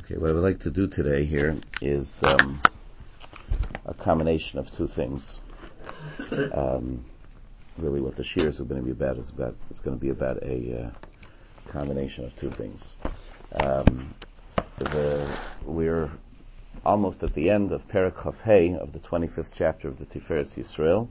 Okay, what I would like to do today here is a combination of two things. Really, what the shears are going to be about is going to be about a combination of two things. We're almost at the end of Perek Chaf Hei of the 25th chapter of the Tiferes Yisrael.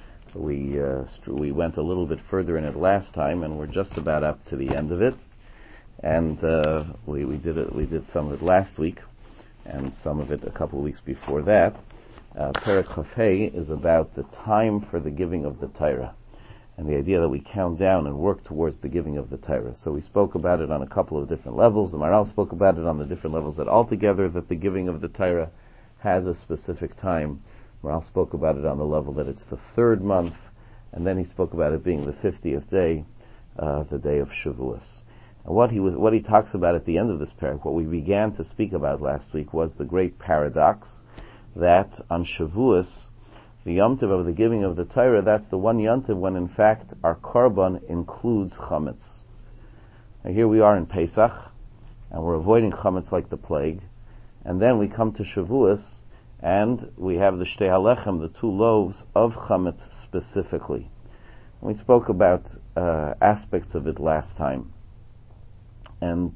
We went a little bit further in it last time, and we're just about up to the end of it. And we did some of it last week, and some of it a couple of weeks before that. Perek Chaf Hei is about the time for the giving of the Torah, and the idea that we count down and work towards the giving of the Torah. So we spoke about it on a couple of different levels. The Maharal spoke about it on the different levels that altogether that the giving of the Torah has a specific time. Maharal spoke about it on the level that it's the third month, and then he spoke about it being the 50th day, the day of Shavuos. And what he talks about at the end of this parak, what we began to speak about last week, was the great paradox that on Shavuos, the Yom Tov of the giving of the Torah, that's the one Yom Tov when in fact our korban includes chametz. Now here we are in Pesach, and we're avoiding chametz like the plague, and then we come to Shavuos, and we have the Shtei HaLechem, the two loaves of chametz specifically. We spoke about aspects of it last time. And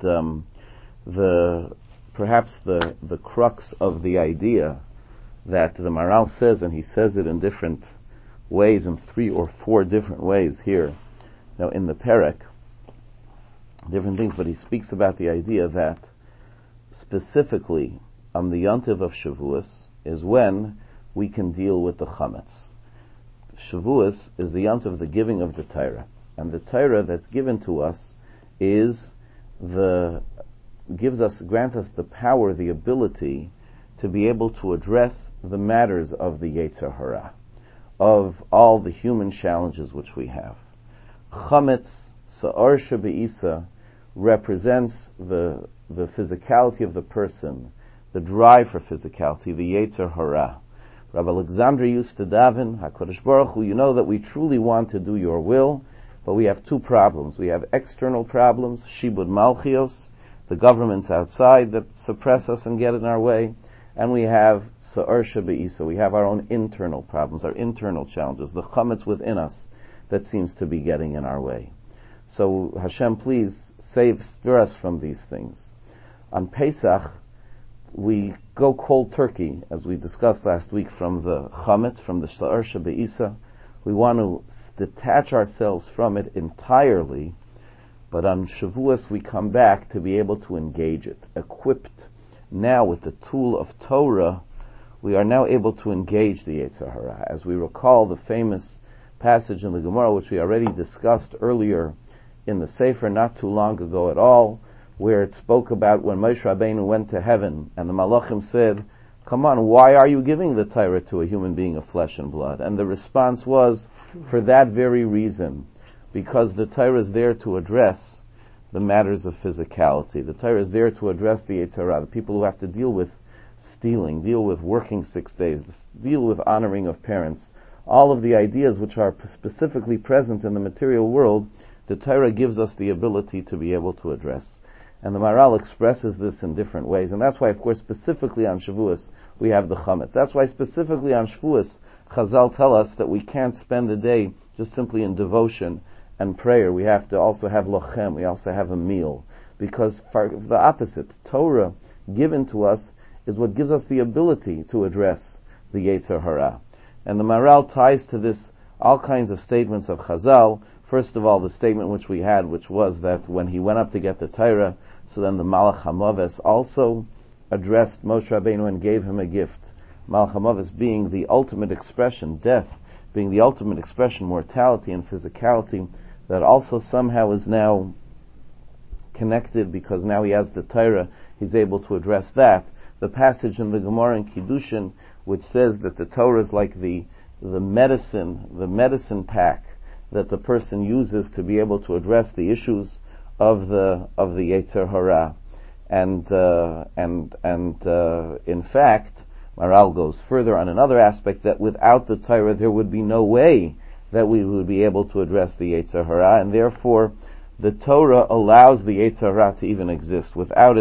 perhaps the crux of the idea that the Maharal says, and he says it in different ways, in 3 or 4 different ways here, now in the Perek, different things, but he speaks about the idea that specifically on the Yom Tov of Shavuos is when we can deal with the chametz. Shavuos is the Yom Tov of the giving of the Torah, and the Torah that's given to us grants us the power, the ability to be able to address the matters of the Yetzer Hara, of all the human challenges which we have. Chametz, Sa'ar Shebe'isa, represents the physicality of the person, the drive for physicality, the Yetzer Hara. Rabbi Alexander used to daven, HaKadosh Baruch Hu, you know that we truly want to do your will, but we have 2 problems. We have external problems, Shibud Malchios, the governments outside that suppress us and get in our way, and we have Sa'ar Shebe'isa, we have our own internal problems, our internal challenges, the chametz within us that seems to be getting in our way. So Hashem, please spare us from these things. On Pesach, we go cold turkey, as we discussed last week, from the chametz, from the Sa'ar Shebe'isa. We want to detach ourselves from it entirely, but on Shavuos we come back to be able to engage it. Equipped now with the tool of Torah, we are now able to engage the Yetzer Hara. As we recall the famous passage in the Gemara, which we already discussed earlier in the Sefer, not too long ago at all, where it spoke about when Moshe Rabbeinu went to heaven, and the Malachim said, come on, why are you giving the Torah to a human being of flesh and blood? And the response was, for that very reason, because the Torah is there to address the matters of physicality. The Torah is there to address the Yetzer Hara, the people who have to deal with stealing, deal with working 6 days, deal with honoring of parents. All of the ideas which are specifically present in the material world, the Torah gives us the ability to be able to address. And the Maharal expresses this in different ways. And that's why, of course, specifically on Shavuos, we have the chametz. That's why specifically on Shavuos, Chazal tell us that we can't spend the day just simply in devotion and prayer. We have to also have lochem, we also have a meal. Because for the opposite, Torah given to us is what gives us the ability to address the Yetzer Hara. And the Maharal ties to this all kinds of statements of Chazal. First of all, the statement which we had, which was that when he went up to get the Torah, so then the Malach HaMaves also addressed Moshe Rabbeinu and gave him a gift. Malach HaMaves being the ultimate expression, death, being the ultimate expression, mortality and physicality, that also somehow is now connected because now he has the Torah, he's able to address that. The passage in the Gemara in Kiddushin, which says that the Torah is like the medicine pack that the person uses to be able to address the issues of the Yetzer Hara, and in fact, Maharal goes further on another aspect that without the Torah there would be no way that we would be able to address the Yetzer Hara, and therefore the Torah allows the Yetzer Hara to even exist. Without it,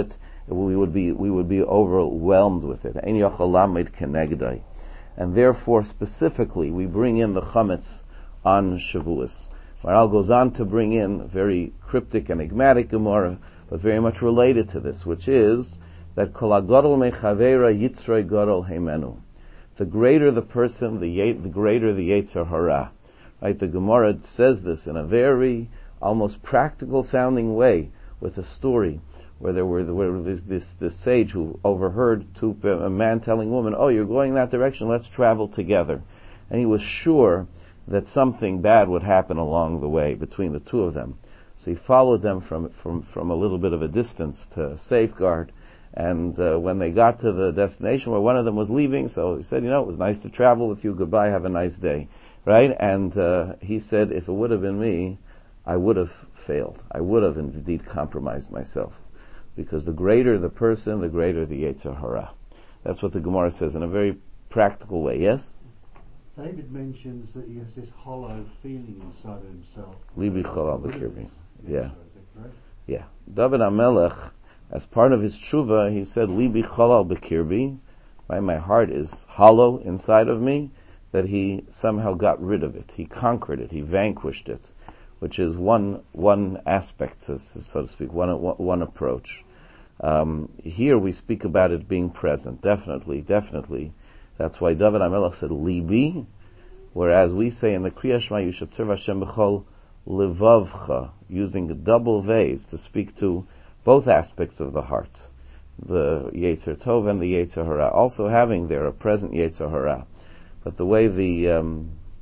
we would be overwhelmed with it. Ein yochel lamed kenegdai. And therefore, specifically, we bring in the chametz on Shavuos. Maharal goes on to bring in very cryptic, enigmatic Gemara, but very much related to this, which is that kol hagadol mechavera yitzrei gadol heimenu. The greater the person, the greater the Yetzer Hara. Right? The Gemara says this in a very almost practical sounding way with a story where there was this sage who overheard a man telling a woman, "Oh, you're going that direction, let's travel together." And he was sure that something bad would happen along the way between the two of them. So he followed them from a little bit of a distance to safeguard. And when they got to the destination where one of them was leaving, so he said, it was nice to travel with you, goodbye, have a nice day. Right? And he said, if it would have been me, I would have failed. I would have indeed compromised myself. Because the greater the person, the greater the Yetzer Hara. That's what the Gemara says in a very practical way. Yes? David mentions that he has this hollow feeling inside of himself. Libi cholal b'kirbi. Yeah. Right? Yeah. David HaMelech, as part of his tshuva, he said, Libi cholal b'kirbi. Right? My heart is hollow inside of me. That he somehow got rid of it. He conquered it. He vanquished it. Which is one aspect, so to speak, one approach. Here we speak about it being present. Definitely. That's why David HaMelech said Libi, whereas we say in the Kriya Shema you should serve Hashem b'chol levavcha, using the double vase to speak to both aspects of the heart, the Yetzer Tov and the Yetzer Hara, also having there a present Yetzer Hara. But the way the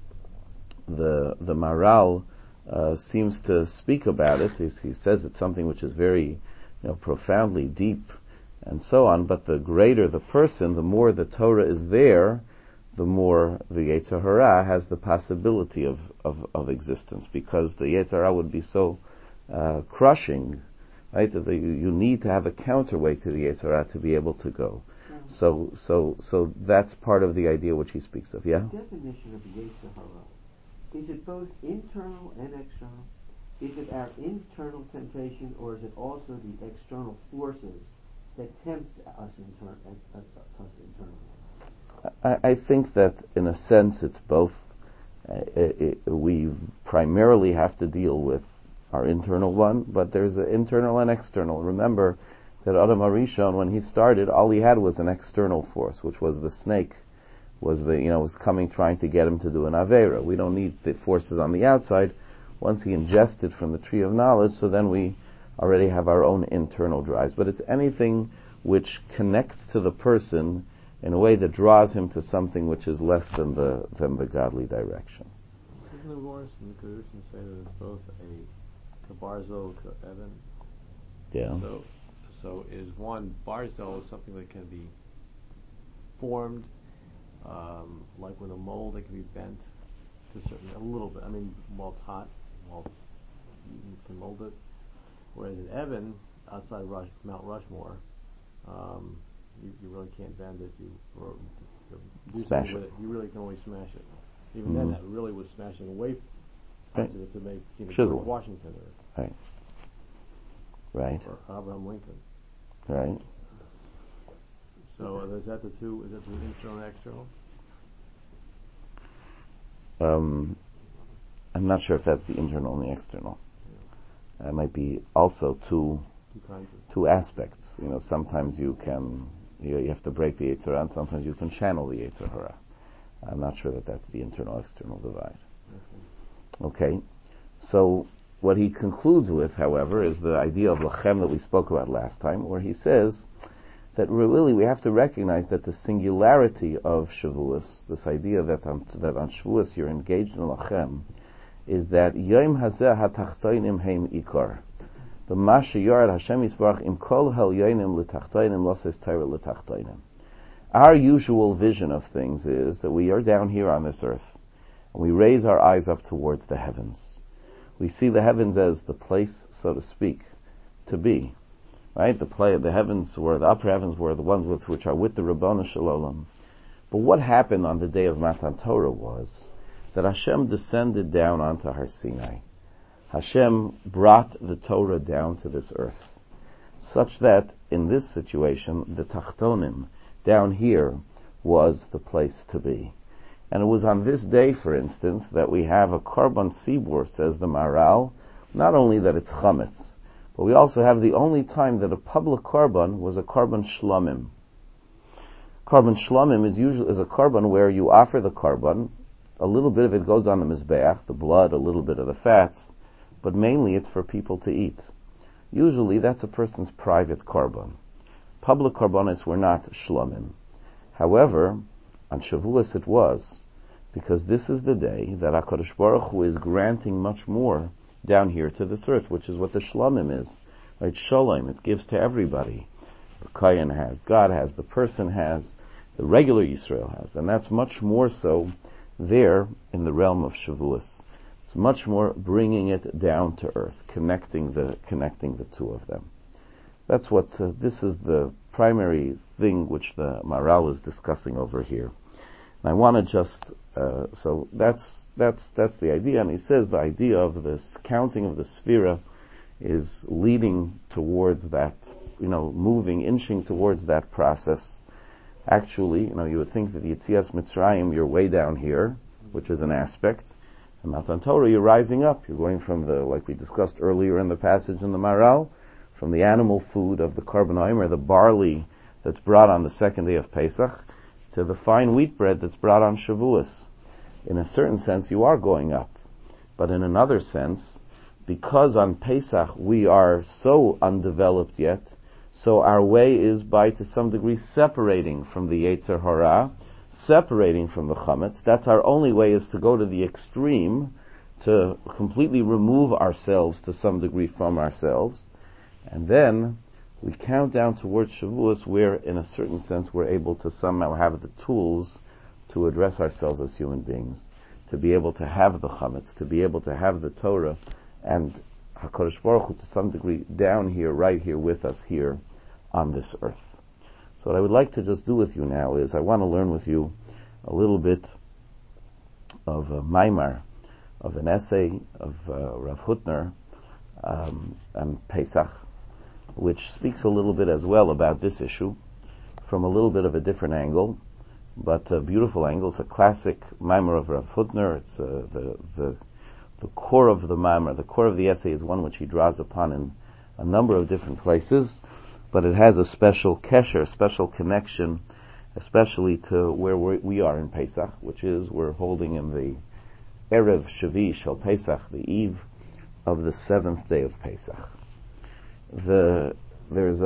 Maharal seems to speak about it, he says it's something which is very, profoundly deep, and so on. But the greater the person, the more the Torah is there, the more the Yetzer Hara has the possibility of existence, because the Yetzer Hara would be so crushing, right? That you need to have a counterweight to the Yetzer Hara to be able to go. So that's part of the idea which he speaks of. Yeah. The definition of Yetzer Hara, is it both internal and external? Is it our internal temptation, or is it also the external forces that tempt us internally? I think that in a sense it's both. We primarily have to deal with our internal one, but there's an internal and external. Remember that Adam HaRishon, when he started, all he had was an external force, which was the snake, was coming trying to get him to do an Aveira. We don't need the forces on the outside. Once he ingested from the tree of knowledge, so then we already have our own internal drives. But it's anything which connects to the person in a way that draws him to something which is less than the godly direction. Doesn't the Morris and the Kedushin say that it's both a barzel Evan? Yeah. So is one barzel is something that can be formed, like with a mold that can be bent to a little bit. I mean, while it's hot, you can mold it. Whereas an Evan outside Mount Rushmore, you really can't bend it. You do smash something with it. You really can only smash it. Even then, that really was smashing away parts of it to make George Washington Right. Or Abraham Lincoln. Right. So is that the two? Is that the internal and external? I'm not sure if that's the internal and the external. Yeah. It might be also two aspects. Sometimes you have to break the Yetzer Hara, and sometimes you can channel the Yetzer Hara. I'm not sure that that's the internal-external divide. Okay. So what he concludes with, however, is the idea of Lachem that we spoke about last time, where he says that really we have to recognize that the singularity of Shavuos, this idea that on Shavuos you're engaged in Lachem, is that Yom Hazeh HaTachtoinim Heim Ikar. B'masha Yorad Hashem Yisbarach Im Kol Helyonim L'Tachtoinim Loses Torah L'Tachtoinim. Our usual vision of things is that we are down here on this earth, and we raise our eyes up towards the heavens. We see the heavens as the place, so to speak, to be. Right? The heavens the upper heavens were the ones which are with the Rabbanu Shalom. But what happened on the day of Matan Torah was that Hashem descended down onto Har Sinai. Hashem brought the Torah down to this earth. such that in this situation, the Tachtonim, down here, was the place to be. And it was on this day, for instance, that we have a Korban Sibur, says the Maharal, not only that it's Chametz, but we also have the only time that a public Korban was a Korban Shlomim. Korban Shlomim is a Korban where you offer the Korban, a little bit of it goes on the Mizbeach, the blood, a little bit of the fats, but mainly it's for people to eat. Usually that's a person's private Korban. Public Korbanos were not Shlomim. However, on Shavuos it was, because this is the day that HaKadosh Baruch Hu is granting much more down here to this earth, which is what the Shlomim is. Right? Shalom, it gives to everybody. The Kayan has, God has, the person has, the regular Yisrael has, and that's much more so there in the realm of Shavuos. It's much more bringing it down to earth, connecting the two of them. That's what this is the primary thing which the Maharal is discussing over here. And I want to just so that's the idea. And he says the idea of this counting of the Sphira is leading towards that, moving, inching towards that process. Actually, you would think that Yetzias Mitzrayim, you're way down here, which is an aspect. And Matan Torah, you're rising up. You're going from like we discussed earlier in the passage in the Maharal, from the animal food of the Korban Omer, the barley that's brought on the second day of Pesach, to the fine wheat bread that's brought on Shavuos. In a certain sense, you are going up. But in another sense, because on Pesach we are so undeveloped yet, so our way is by, to some degree, separating from the Yetzer Hara, separating from the Chametz. That's our only way, is to go to the extreme, to completely remove ourselves to some degree from ourselves. And then we count down towards Shavuos, where, in a certain sense, we're able to somehow have the tools to address ourselves as human beings, to be able to have the Chametz, to be able to have the Torah, and HaKadosh Baruch Hu, to some degree, down here, right here with us here on this earth. So what I would like to just do with you now is I want to learn with you a little bit of a maimar, of an essay of Rav Hutner on Pesach, which speaks a little bit as well about this issue from a little bit of a different angle, but a beautiful angle. It's a classic maimar of Rav Hutner. It's the core of the maimar, the core of the essay is one which he draws upon in a number of different places, but it has a special kesher, a special connection, especially to where we are in Pesach, which is we're holding in the Erev Shavi Shel Pesach, the eve of the seventh day of Pesach. There's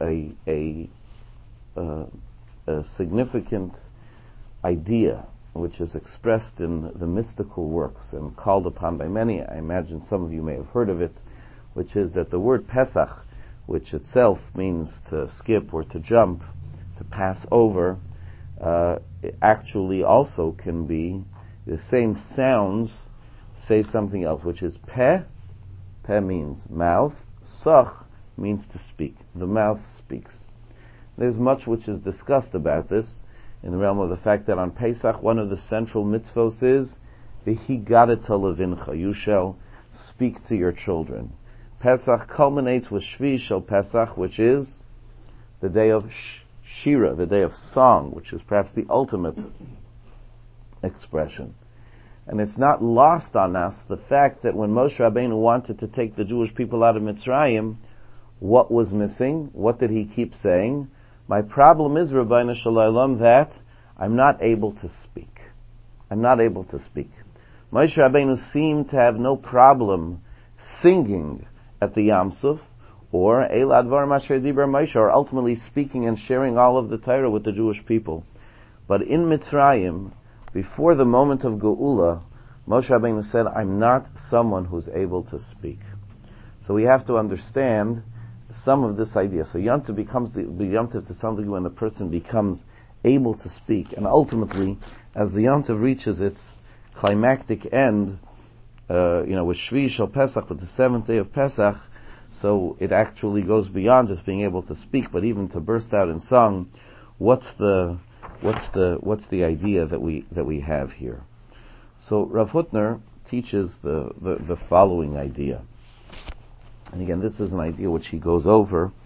a significant idea which is expressed in the mystical works and called upon by many. I imagine some of you may have heard of it, which is that the word Pesach, which itself means to skip or to jump, to pass over, actually also can be the same sounds say something else, which is peh. Peh means mouth. Sach means to speak. The mouth speaks. There's much which is discussed about this in the realm of the fact that on Pesach, one of the central mitzvos is v'higadeta levincha. You shall speak to your children. Pesach culminates with Shvi Shel Pesach, which is the day of Shira, the day of song, which is perhaps the ultimate expression. And it's not lost on us the fact that when Moshe Rabbeinu wanted to take the Jewish people out of Mitzrayim, what was missing? What did he keep saying? My problem is, Rabbeinu Shalom, that I'm not able to speak. I'm not able to speak. Moshe Rabbeinu seemed to have no problem singing at the Yam Suf, or Eila Dvar Masher Diber Moshe, or ultimately speaking and sharing all of the Torah with the Jewish people. But in Mitzrayim, before the moment of Geula, Moshe Rabbeinu said, I'm not someone who's able to speak. So we have to understand some of this idea. So Yom Tov becomes the Yom Tov to some degree when the person becomes able to speak, and ultimately, as the Yom Tov reaches its climactic end, with Shvi Shel Pesach, with the seventh day of Pesach, so it actually goes beyond just being able to speak, but even to burst out in song. What's the idea that we have here? So Rav Hutner teaches the following idea. And again, this is an idea which he goes over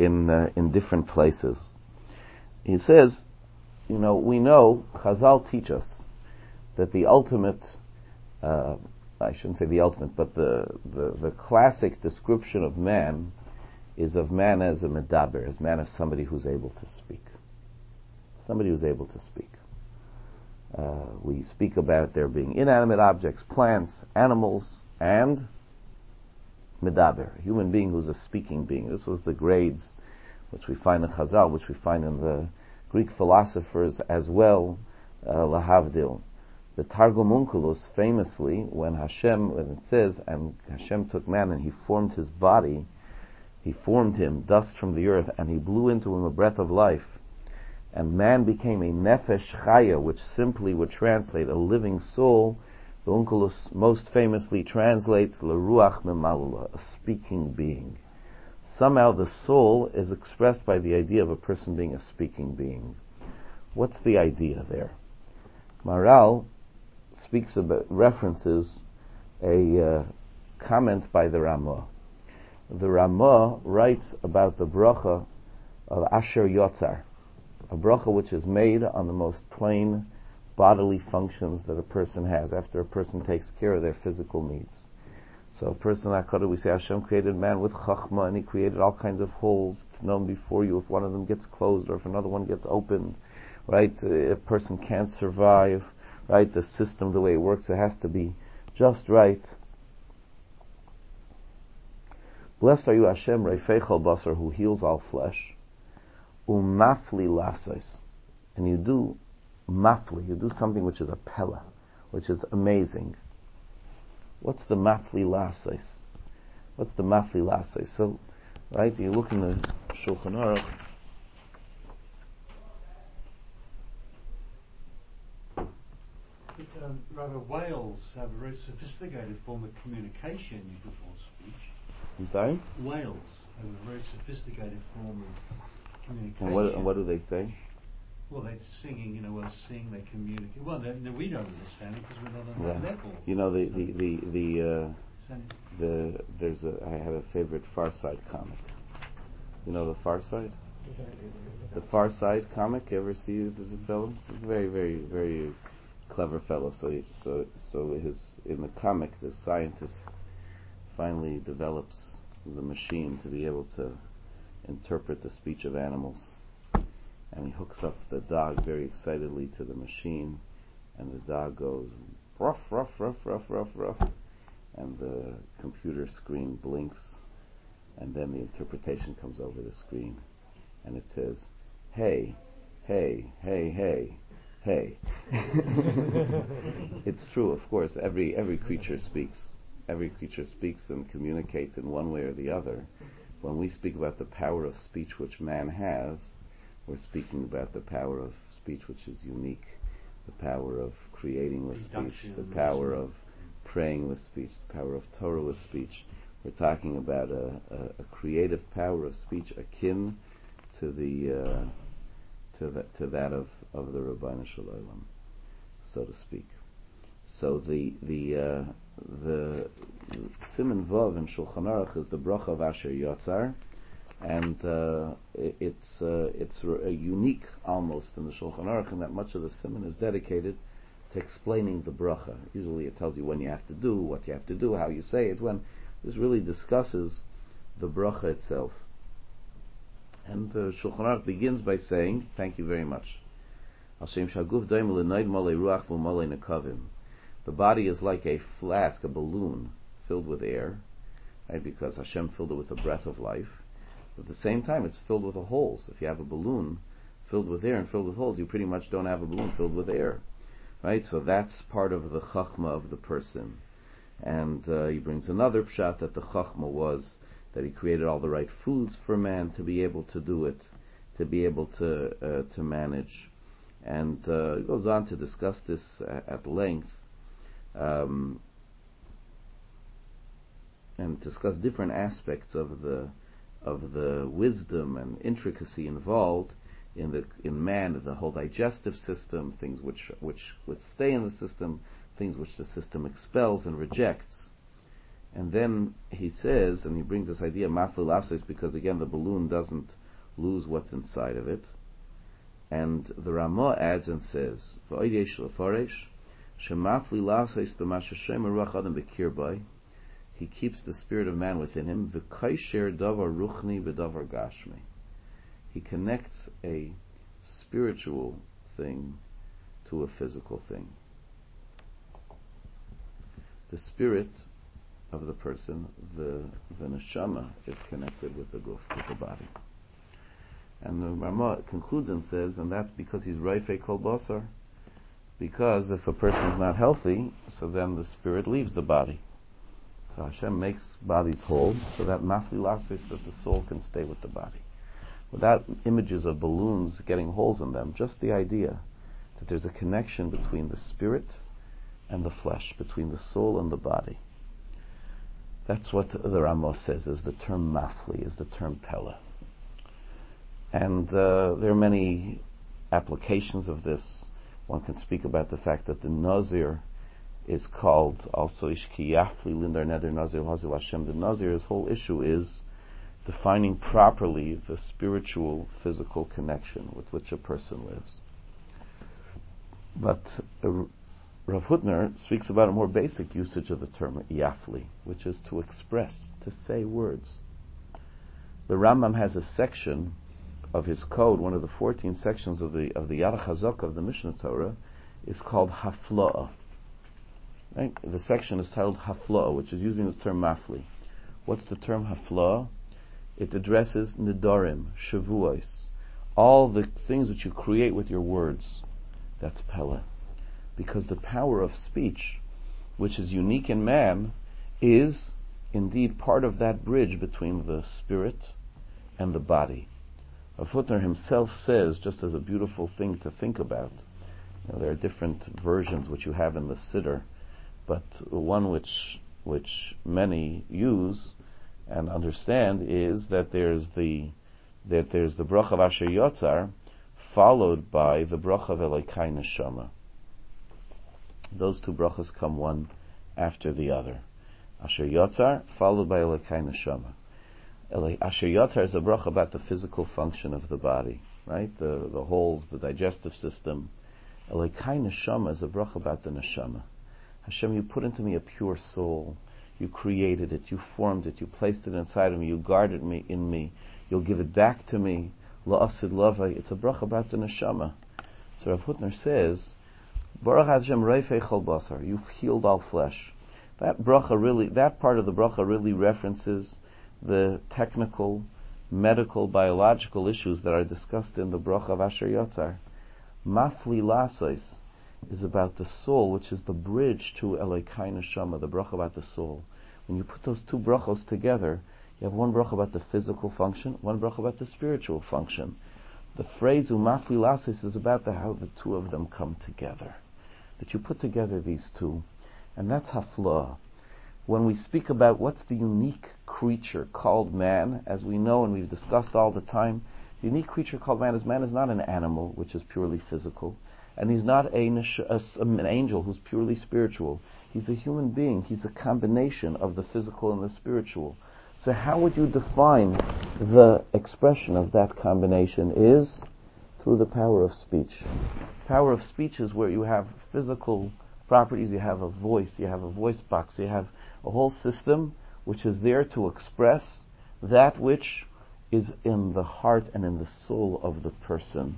in different places. He says, we know, Chazal teach us that the ultimate, I shouldn't say the ultimate, but the classic description of man is of man as a medaber, as man as somebody who's able to speak. Somebody who's able to speak. We speak about there being inanimate objects, plants, animals, and medaber, a human being who's a speaking being. This was the grades which we find in Chazal, which we find in the Greek philosophers as well, lahavdil. The Targum Onkelos famously, when it says, and Hashem took man and he formed his body, he formed him dust from the earth, and he blew into him a breath of life, and man became a nefesh chaya, which simply would translate a living soul. The Onkelos most famously translates l'ruach memalula, a speaking being. Somehow the soul is expressed by the idea of a person being a speaking being. What's the idea there? Maharal references a comment by the Ramah. The Ramah writes about the bracha of Asher Yotzar, a bracha which is made on the most plain bodily functions that a person has after a person takes care of their physical needs. So a person, we say Hashem created man with chachma, and he created all kinds of holes. It's known before you if one of them gets closed or if another one gets opened. Right? A person can't survive. Right? The system, the way it works, it has to be just right. Blessed are you, Hashem, Reifeichal Basar, who heals all flesh. Umafli lasais. And you do mafli, you do something which is a pella, which is amazing. What's the mafli lasais? What's the mafli lasais? So, right, you look in the Shulchan Aruch. Rather, whales have a very sophisticated form of communication before speech. I'm sorry? Whales have a very sophisticated form of communication. And what do they say? Well, they're singing, whales sing, they communicate. Well, we don't understand it because we're not on that level. I have a favorite Far Side comic. You know the Far Side? The Far Side comic. You ever see the film? It's a very, very, very clever fellow. So in the comic, the scientist finally develops the machine to be able to interpret the speech of animals, and he hooks up the dog very excitedly to the machine, and the dog goes ruff, ruff, ruff, ruff, ruff, ruff, and the computer screen blinks, and then the interpretation comes over the screen, and it says, hey, hey, hey, hey, hey. It's true, of course. Every creature speaks. Every creature speaks and communicates in one way or the other. When we speak about the power of speech which man has, we're speaking about the power of speech which is unique, the power of creating with speech, the power of praying with speech, the power of Torah with speech. We're talking about a creative power of speech akin to that of the Rabbeinu Shalom, so to speak. So the Siman Vav in Shulchan Aruch is the bracha of Asher Yotzar, and it's unique almost in the Shulchan Aruch in that much of the Siman is dedicated to explaining the bracha. Usually it tells you when you have to do, what you have to do, how you say it. When this really discusses the bracha itself. And the Shulchan Aruch begins by saying, thank you very much. The body is like a flask, a balloon, filled with air, right? Because Hashem filled it with the breath of life. But at the same time, it's filled with holes. If you have a balloon filled with air and filled with holes, you pretty much don't have a balloon filled with air, right? So that's part of the chachma of the person. And he brings another pshat that the chachma was that he created all the right foods for man to be able to do it, to be able to manage. And he goes on to discuss this at length. And discuss different aspects of the wisdom and intricacy involved in man, the whole digestive system, things which stay in the system, things which the system expels and rejects. And then he says, and he brings this idea, mafli lases, because again the balloon doesn't lose what's inside of it. And the Ramah adds and says, he keeps the spirit of man within him. He connects a spiritual thing to a physical thing. The spirit of the person, the neshama, is connected with the guf, with the body. And the Ramah concludes and says, and that's because he's Raifei Kol Basar, because if a person is not healthy, so then the spirit leaves the body. So Hashem makes bodies whole, so that mafli lasis, that the soul can stay with the body. Without images of balloons getting holes in them, just the idea that there's a connection between the spirit and the flesh, between the soul and the body. That's what the Ramah says is the term mafli, is the term pella. And there are many applications of this. One can speak about the fact that the Nazir is called also Ishki Yafli Lindar Neder Nazir Hazil Hashem. The Nazir's whole issue is defining properly the spiritual, physical connection with which a person lives. But Rav Hutner speaks about a more basic usage of the term Yafli, which is to express, to say words. The Rambam has a section of his code, one of the 14 sections of the Yad HaChazak of the Mishnah Torah, is called Hafla'ah. Right? The section is titled Hafla'ah, which is using the term mafli. What's the term Hafla'ah? It addresses nidarim, shavuos, all the things that you create with your words. That's pella. Because the power of speech, which is unique in man, is indeed part of that bridge between the spirit and the body. Rav Hutner himself says, just as a beautiful thing to think about, there are different versions which you have in the Siddur, but the one which many use and understand is that there's the bracha of Asher Yotzar followed by the bracha of Elokai Neshama. Those two brachas come one after the other. Asher Yotzar followed by Elokai Neshama. Asher Yotzar is a bracha about the physical function of the body, right? The holes, the digestive system. Elokai Neshama is a bracha about the neshama. Hashem, you put into me a pure soul. You created it, you formed it, you placed it inside of me, you guarded me in me. You'll give it back to me. La'asid lavai. It's a bracha about the neshama. So Rav Hutner says, Baruch Hashem Reifei Chol Basar. You've healed all flesh. That part of the bracha really references the technical, medical, biological issues that are discussed in the bracha of Asher Yotzar. Mafli Lasos is about the soul, which is the bridge to Elokai Neshama, the bracha about the soul. When you put those two brachos together, you have one bracha about the physical function, one bracha about the spiritual function. The phrase Umafli Lasos is about how the two of them come together. That you put together these two, and that's Haflah. When we speak about what's the unique creature called man, as we know and we've discussed all the time, the unique creature called man is not an animal, which is purely physical, and he's not an angel who's purely spiritual. He's a human being. He's a combination of the physical and the spiritual. So how would you define the expression of that combination? Is through the power of speech. Power of speech is where you have physical properties, you have a voice box, you have a whole system which is there to express that which is in the heart and in the soul of the person.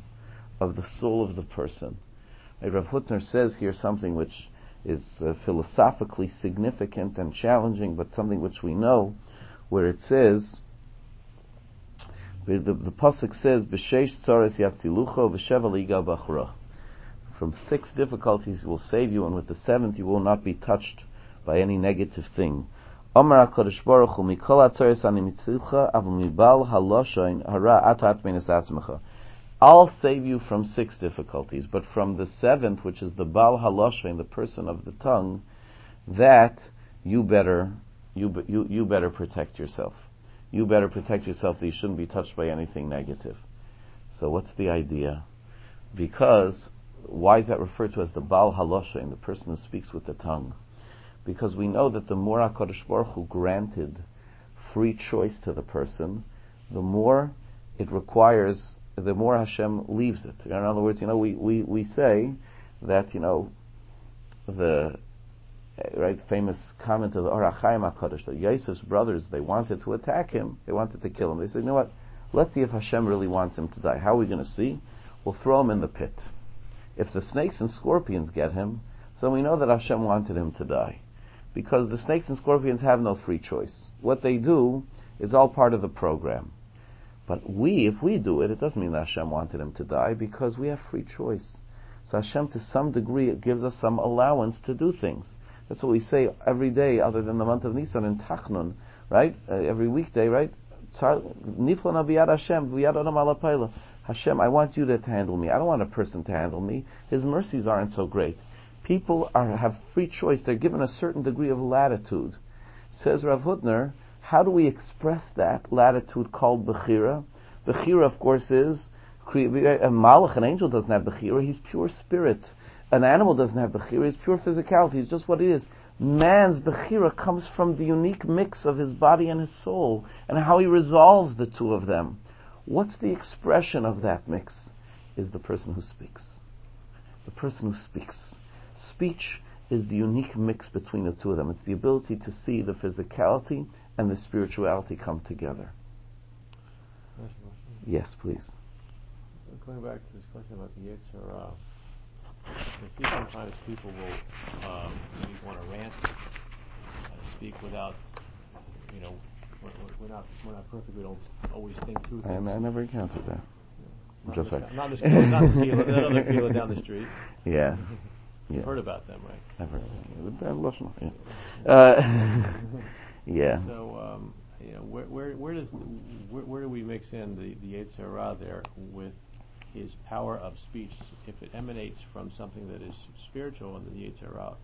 Rav Hutner says here something which is philosophically significant and challenging, but something which we know, where it says, the pasuk says, "B'sheish tzaros yatzilucho v'sheva ligal b'achra." From 6 difficulties he will save you, and with the 7th you will not be touched by any negative thing. Amar HaKadosh Baruch Hu, Mikol hatzaros ani mitzilcha, aval mibal haloshain hara atat menes atzmecha. I'll save you from 6 difficulties, but from the 7th, which is the Bal Haloshain, the person of the tongue, that you better protect yourself. You better protect yourself that you shouldn't be touched by anything negative. So what's the idea? Because, why is that referred to as the Bal Haloshain, the person who speaks with the tongue? because we know that the more HaKadosh Baruch Hu granted free choice to the person, the more it requires, the more Hashem leaves it. In other words, we say that, the famous comment of the Or HaChaim HaKadosh, that Yosef's brothers, they wanted to attack him, they wanted to kill him. They said, you know what, let's see if Hashem really wants him to die. How are we going to see? We'll throw him in the pit. If the snakes and scorpions get him, so we know that Hashem wanted him to die. Because the snakes and scorpions have no free choice. What they do is all part of the program. But if we do it, it doesn't mean that Hashem wanted him to die, because we have free choice. So Hashem, to some degree, it gives us some allowance to do things. That's what we say every day, other than the month of Nisan in Tachnun, right? Every weekday, right? Niflana biyad Hashem, biyad Adam ala payla. Hashem, I want you to handle me. I don't want a person to handle me. His mercies aren't so great. People have free choice. They're given a certain degree of latitude. Says Rav Hutner, how do we express that latitude called Bechira? Bechira, of course, is a Malach, an angel, doesn't have Bechira. He's pure spirit. An animal doesn't have Bechira. He's pure physicality. It's just what it is. Man's Bechira comes from the unique mix of his body and his soul, and how he resolves the two of them. What's the expression of that mix? Is the person who speaks. The person who speaks. Speech is the unique mix between the two of them. It's the ability to see the physicality and the spirituality come together. Yes, please. Going back to this question about the Yetzer Hara, I see sometimes people will maybe want to rant, speak without, we're not perfect. We don't always think through things. I never encountered that. Not Just like not the other people down the street. Yeah. You've heard about them, right? I've heard. Yeah. Yeah. So, where do we mix in the Yetzer Hara there with his power of speech? If it emanates from something that is spiritual in the Yetzer Hara,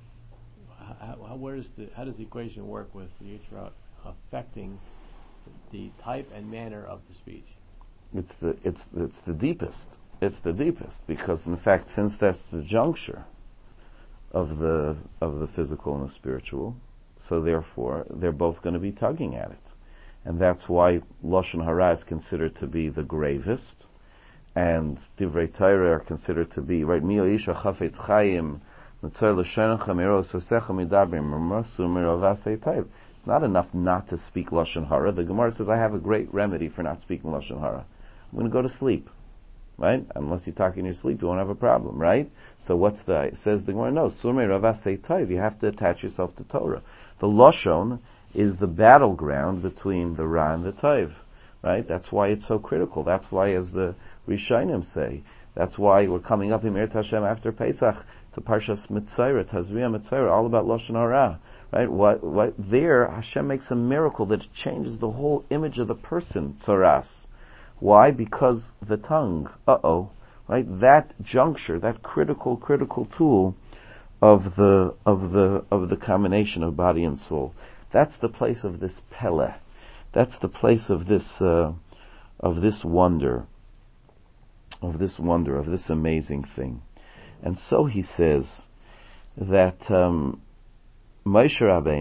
how does the equation work with the Yetzer Hara affecting the type and manner of the speech? It's the deepest. It's the deepest, because in fact, since that's the juncture of the physical and the spiritual, so therefore they're both going to be tugging at it, and that's why Lashon Hara is considered to be the gravest, and Divrei Torah are considered to be right. Mi Yisha Chafetz Chaim Mitzay L'Shenecha Miro Sosecha Midabrim Mersu Mirovasei Tayv. It's not enough not to speak Lashon Hara. The Gemara says, I have a great remedy for not speaking Lashon Hara. I'm going to go to sleep. Right? Unless you talk in your sleep, you won't have a problem, right? So says the Gemara, no, Surmei Ravasei Tayv, you have to attach yourself to Torah. The Lashon is the battleground between the Ra and the Tayv, right? That's why it's so critical. That's why, as the Rishonim say, that's why we're coming up in Mir Hashem after Pesach to Parshas Mitzayra, Tazria Mitzayra, all about Lashon Hara, right? What there, Hashem makes a miracle that changes the whole image of the person, Tzaras. Why? Because the tongue, right? That juncture, that critical tool of the combination of body and soul. That's the place of this Pele. That's the place of this wonder, of this amazing thing. And so he says that Moshe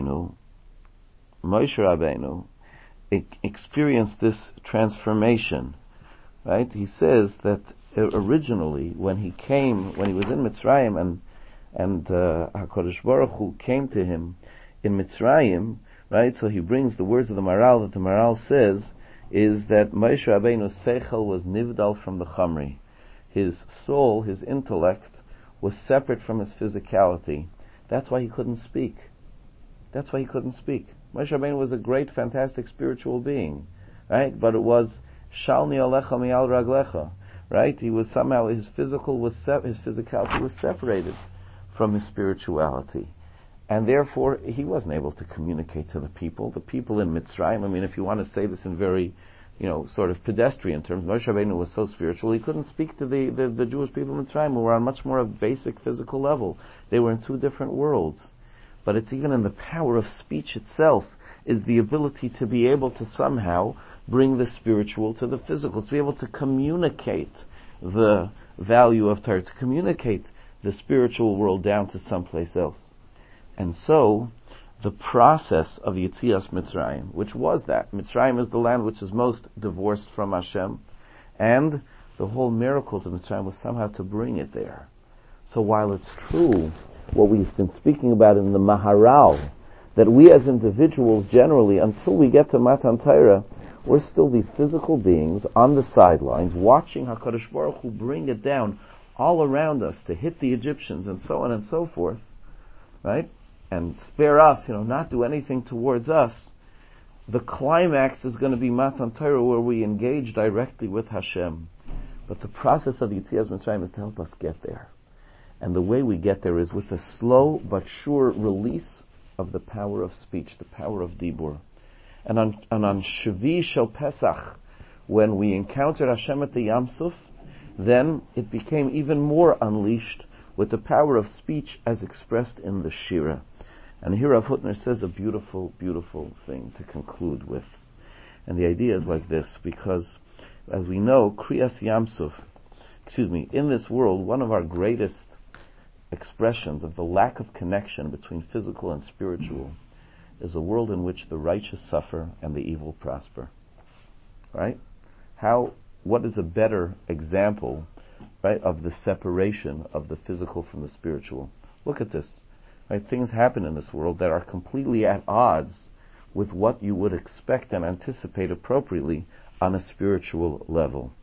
Rabbeinu experienced this transformation, right? He says that originally, when he was in Mitzrayim, and HaKadosh Baruch Hu came to him in Mitzrayim, right? So he brings the words of the Maral, that the Maral says is that Moshe Rabbeinu's seichel was nivdal from the chamri. His soul, his intellect, was separate from his physicality. That's why he couldn't speak. Moshe Rabbeinu was a great, fantastic spiritual being, right? But it was Shalni Alecha Mi'al Raglecha, right? He was somehow, his physicality was separated from his spirituality, and therefore he wasn't able to communicate to the people. The people in Mitzrayim, I mean, if you want to say this in very, sort of pedestrian terms, Moshe Rabbeinu was so spiritual he couldn't speak to the Jewish people in Mitzrayim, who were on much more a basic physical level. They were in two different worlds. But it's even in the power of speech itself, is the ability to be able to somehow bring the spiritual to the physical, to be able to communicate the value of Torah, to communicate the spiritual world down to someplace else. And so, the process of Yetzias Mitzrayim, which was that. Mitzrayim is the land which is most divorced from Hashem, and the whole miracles of Mitzrayim was somehow to bring it there. So while it's true, what we've been speaking about in the Maharal, that we as individuals generally, until we get to Matan Torah, we're still these physical beings on the sidelines, watching HaKadosh Baruch Hu bring it down all around us to hit the Egyptians and so on and so forth, right? And spare us, not do anything towards us. The climax is going to be Matan Torah, where we engage directly with Hashem. But the process of Yetzias Mitzrayim is to help us get there. And the way we get there is with a slow but sure release of the power of speech, the power of Dibur. And on Shvi Shel Pesach, when we encountered Hashem at the Yam Suf, then it became even more unleashed with the power of speech as expressed in the Shira. And here Rav Hutner says a beautiful, beautiful thing to conclude with. And the idea is like this, because as we know, Kriyas Yam Suf, in this world, one of our greatest expressions of the lack of connection between physical and spiritual is a world in which the righteous suffer and the evil prosper. Right? What is a better example, right, of the separation of the physical from the spiritual? Look at this. Right? Things happen in this world that are completely at odds with what you would expect and anticipate appropriately on a spiritual level.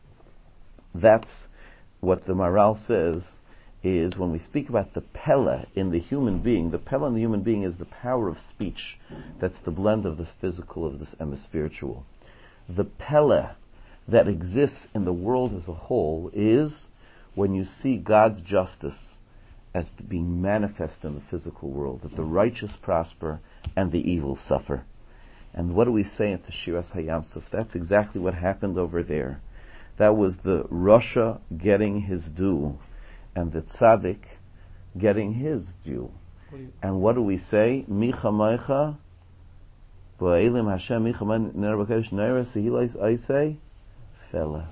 That's what the Maharal says is when we speak about the Pella in the human being, the Pella in the human being is the power of speech. That's the blend of the physical and the spiritual. The Pella that exists in the world as a whole is when you see God's justice as being manifest in the physical world, that the righteous prosper and the evil suffer. And what do we say at the Shiras Hayam Suf? That's exactly what happened over there. That was the Rasha getting his due, and the tzaddik getting his due. And what do we say? Micha Maicha, Ba'elim Hashem Micha Nerabakesh Neira Sehilais Aisei Fela.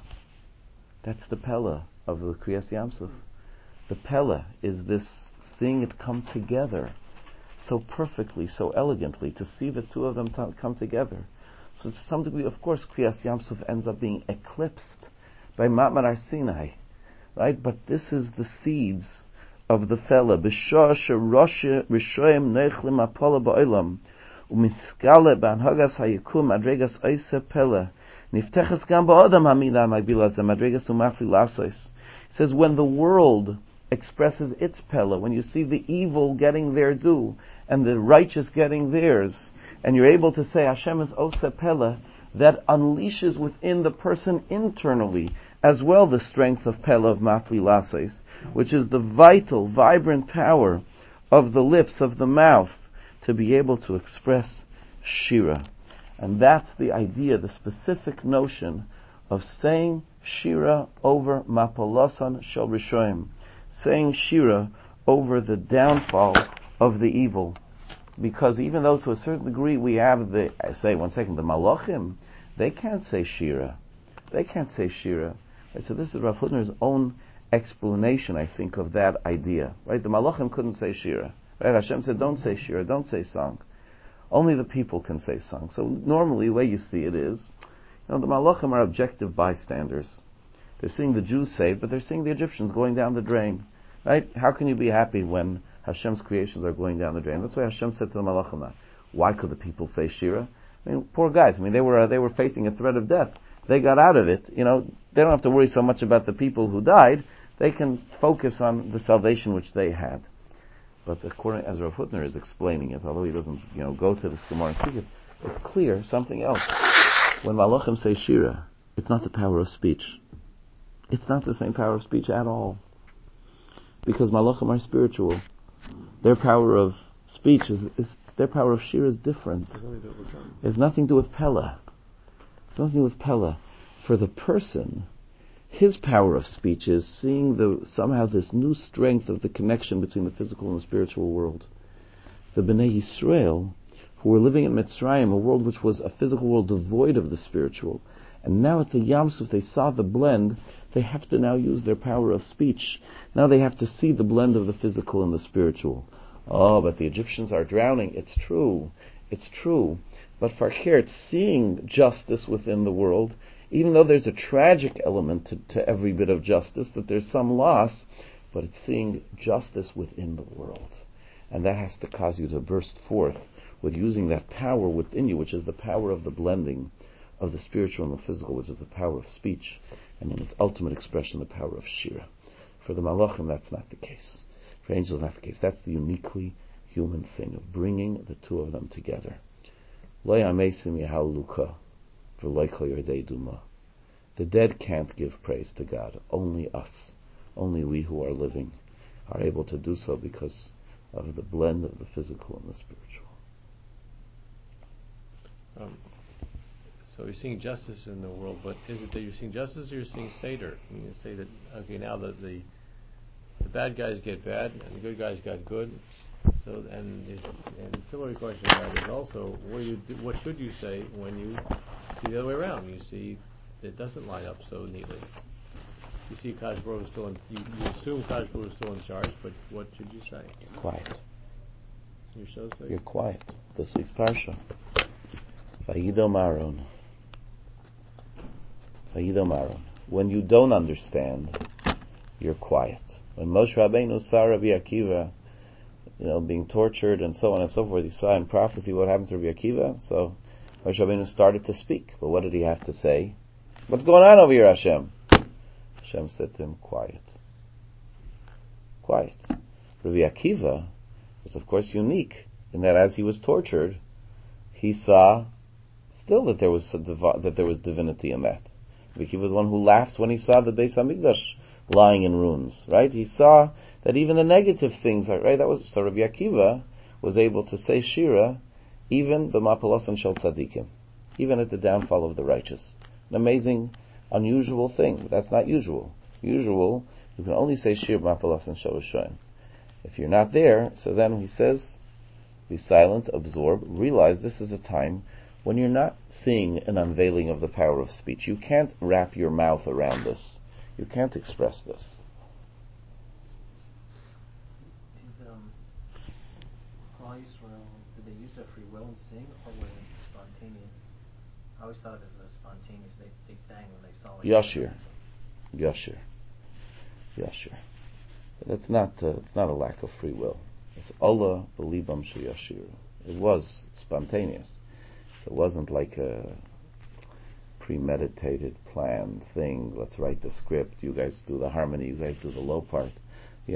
That's the Pella of the Kriyas Yam Suf. The Pella is this seeing it come together so perfectly, so elegantly, to see the two of them come together. So to some degree, of course, Kriyas Yam Suf ends up being eclipsed by Matmar Har Sinai. Right? But this is the seeds of the Fela. B'shah she'roshe rishoyim neichlim apola ba'olam u'miskale b'anhagas hayikum madregas oise pele nifteches gam ba'odam hamilah magbila ze madregas u'mafli lasos. It says when the world expresses its Pela, when you see the evil getting their due and the righteous getting theirs, and you're able to say Hashem is Ose Pela, that unleashes within the person internally as well the strength of Pela of Mafli Lases, which is the vital, vibrant power of the lips, of the mouth, to be able to express Shira. And that's the idea, the specific notion of saying Shira over Mapolosan Shel Rishoim, saying Shira over the downfall of the evil. Because even though to a certain degree we have the Malachim, they can't say Shira. They can't say Shira. Right, so this is Rav Hutner's own explanation, I think, of that idea. Right? The Malachim couldn't say Shira. Right? Hashem said, don't say Shira, don't say song. Only the people can say song. So normally the way you see it is, the Malachim are objective bystanders. They're seeing the Jews saved, but they're seeing the Egyptians going down the drain. Right? How can you be happy when Hashem's creations are going down the drain? That's why Hashem said to the Malachim, why could the people say Shira? Poor guys. They were facing a threat of death. They got out of it. They don't have to worry so much about the people who died. They can focus on the salvation which they had. But according as Rav Hutner is explaining it, although he doesn't, go to this Gemara and speak it, it's clear something else. When Malachim say Shira, it's not the power of speech. It's not the same power of speech at all. Because Malachim are spiritual. Their power of speech is their power of Shira is different. It has nothing to do with Pella. It's nothing to do with Pella. For the person, his power of speech is seeing somehow this new strength of the connection between the physical and the spiritual world. The Bnei Yisrael, who were living in Mitzrayim, a world which was a physical world devoid of the spiritual, and now at the Yam Suf they saw the blend, they have to now use their power of speech. Now they have to see the blend of the physical and the spiritual. Oh, but the Egyptians are drowning. It's true. It's true. But for here, it's seeing justice within the world, even though there's a tragic element to every bit of justice, that there's some loss, but it's seeing justice within the world. And that has to cause you to burst forth with using that power within you, which is the power of the blending of the spiritual and the physical, which is the power of speech, and in its ultimate expression, the power of Shira. For the Malachim, that's not the case. For angels, not the case. That's the uniquely human thing of bringing the two of them together. Lo yamesim yahaluka v'lo yordei duma. The dead can't give praise to God. Only us, only we who are living, are able to do so because of the blend of the physical and the spiritual. So you're seeing justice in the world, but is it that you're seeing justice or you're seeing Seder? You say that, okay, now the bad guys get bad and the good guys got good. So and a similar question to that is also, what should you say when you see the other way around? You see it doesn't line up so neatly. You see Kadosh Baruch Hu is still in, you assume Kadosh Baruch Hu is still in charge, but what should you say? Quiet. You're quiet. This week's parsha. Vayidom Aaron. When you don't understand, you're quiet. When Moshe Rabbeinu saw Rabbi Akiva, being tortured and so on and so forth, he saw in prophecy what happened to Rabbi Akiva. So Moshe Rabbeinu started to speak. But what did he have to say? What's going on over here, Hashem? Hashem said to him, quiet. Quiet. Rabbi Akiva was, of course, unique in that as he was tortured, he saw still that there was divinity in that. Rabbi Akiva was the one who laughed when he saw the Beis Hamikdash lying in ruins, right? He saw that even the negative things are, right? So Rabbi Akiva was able to say Shira even b'mapalosan shel tzadikim, even at the downfall of the righteous. An amazing, unusual thing. But that's not usual. Usual, you can only say Shira b'mapalosan shel rishonim. If you're not there, so then he says, be silent, absorb, realize this is a time when you're not seeing an unveiling of the power of speech. You can't wrap your mouth around this. You can't express this. Is Klal Yisrael, did they use their free will and sing, or was it spontaneous? I always thought of it as a spontaneous. They sang when they saw it. Yashir. That's not. It's not a lack of free will. It's Allah b'libam sheyashiru. It was spontaneous. So it wasn't like a premeditated, planned thing. Let's write the script. You guys do the harmony. You guys do the low part. It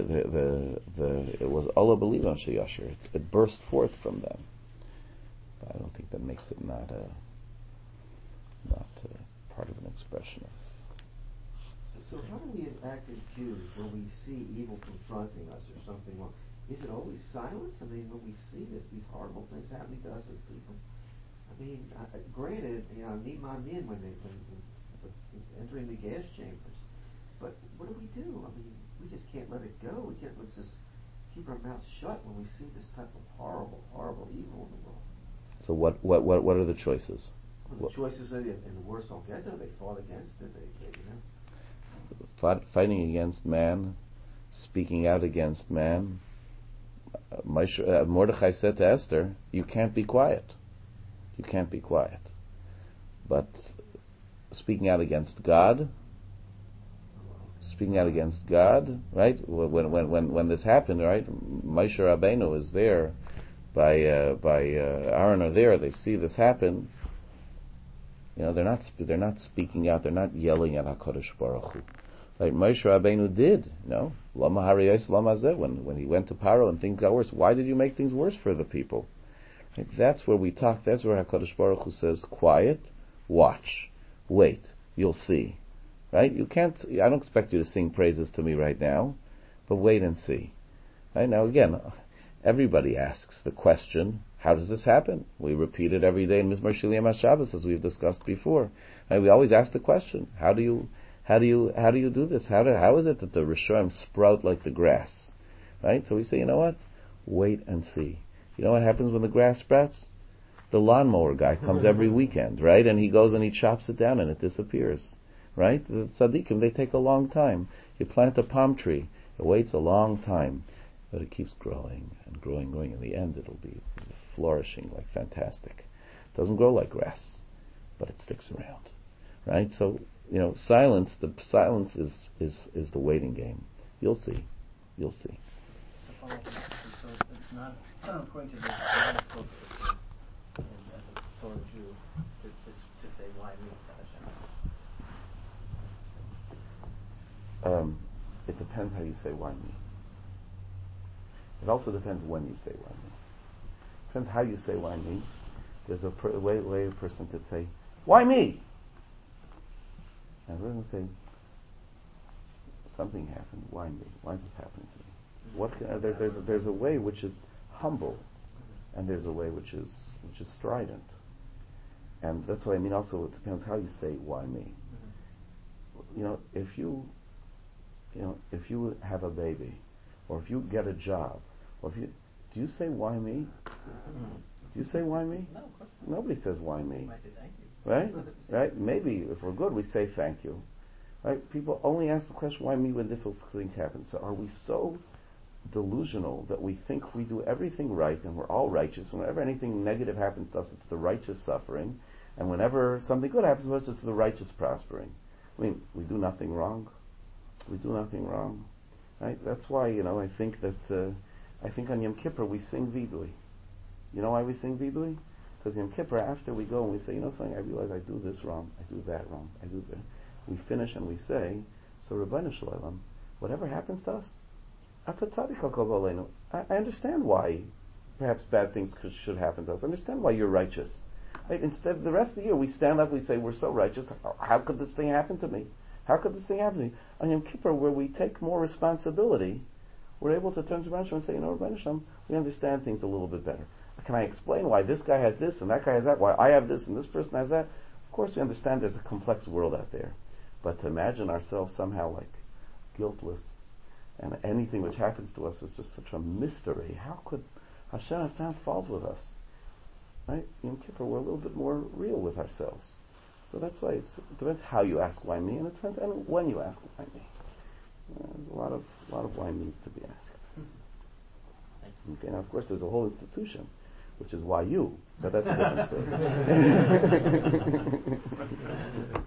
was Allah b'libam sheyashiru. It burst forth from them. But I don't think that makes it not part of an expression of. So how do we act as Jews when we see evil confronting us or something wrong? Is it always silence? I mean, when we see these horrible things happening to us as people, I mean, granted, need my men when entering the gas chambers, but what do? I mean, we just can't let it go. Let's just keep our mouths shut when we see this type of horrible, horrible evil in the world. So what are the choices? Well, the choices are in the Warsaw Ghetto. They fought against it. Fighting against man, speaking out against man. Mordechai said to Esther, you can't be quiet. You can't be quiet. But speaking out against God, right? When this happened, right? Moshe Rabbeinu is there, by Aaron are there. They see this happen. They're not speaking out. They're not yelling at HaKadosh Baruch Hu. Like Moshe Rabbeinu did, Lama hariyos lama zeh, when he went to Paro and things got worse. Why did you make things worse for the people? Right? That's where we talk. That's where HaKadosh Baruch Hu says, quiet, watch, wait, you'll see. Right? You can't. I don't expect you to sing praises to me right now, but wait and see. Right? Now again, everybody asks the question, how does this happen? We repeat it every day in Mizmor Shel Yom HaShabbos, as we've discussed before. Right? We always ask the question, how do you do this? How is it that the Rishonim sprout like the grass? Right? So we say, you know what? Wait and see. You know what happens when the grass sprouts? The lawnmower guy comes every weekend, right? And he goes and he chops it down and it disappears. Right? The tzaddikim, they take a long time. You plant a palm tree, it waits a long time. But it keeps growing and growing, growing. In the end, it'll be flourishing like fantastic. It doesn't grow like grass, but it sticks around, right? So, silence. The silence is the waiting game. You'll see. So follow up on that. So it's not according to the Islamic book. It says, as a Torah Jew, to say why me to Hashem. It depends how you say why me. It also depends when you say why me. Depends how you say why me. There's a way a person could say, why me? And we're going to say, something happened. Why me? Why is this happening to me? There's a way which is humble, and there's a way which is strident, and that's what I mean. Also, it depends how you say why me. If you have a baby, or if you get a job, or do you say why me? Do you say why me? No, of course not. Nobody says why me. You might say thank you. Right? Maybe if we're good, we say thank you. Right? People only ask the question, why me, when difficult things happen. So are we so delusional that we think we do everything right and we're all righteous, and whenever anything negative happens to us, it's the righteous suffering, and whenever something good happens to us, it's the righteous prospering? I mean, we do nothing wrong. We do nothing wrong. Right? That's why, I think on Yom Kippur we sing Vidui. You know why we sing Vidui? Because Yom Kippur, after we go and we say, something, I realize I do this wrong, I do that wrong, I do that. We finish and we say, so Rabbeinu Shalom, whatever happens to us, Ata Tzaddik HaKol B'Aleinu. I understand why perhaps bad things should happen to us. I understand why you're righteous. Right? Instead, the rest of the year we stand up, we say, we're so righteous, how could this thing happen to me? How could this thing happen to me? On Yom Kippur, where we take more responsibility, we're able to turn to Rabbeinu Shalom and say, Rabbeinu Shalom, we understand things a little bit better. Can I explain why this guy has this and that guy has that, why I have this and this person has that? Of course we understand there's a complex world out there. But to imagine ourselves somehow like guiltless and anything which happens to us is just such a mystery. How could Hashem have found fault with us? Right? Yom Kippur, we're a little bit more real with ourselves. So that's why it depends how you ask why me, and it depends on when you ask why me. There's a lot of why me's to be asked. Okay, now of course there's a whole institution, which is why you. So that's a different story.